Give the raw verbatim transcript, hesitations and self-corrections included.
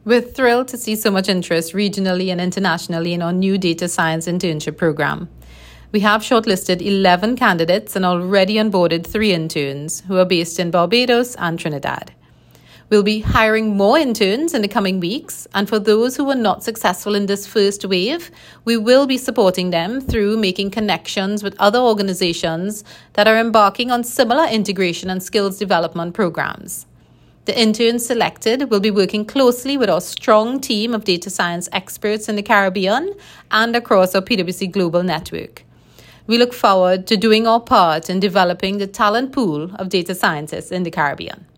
We're thrilled to see so much interest regionally and internationally in our new data science internship program. We have shortlisted eleven candidates and already onboarded three interns who are based in Barbados and Trinidad. We'll be hiring more interns in the coming weeks, and for those who were not successful in this first wave, we will be supporting them through making connections with other organizations that are embarking on similar integration and skills development programs. The interns selected will be working closely with our strong team of data science experts in the Caribbean and across our P W C Global Network. We look forward to doing our part in developing the talent pool of data scientists in the Caribbean.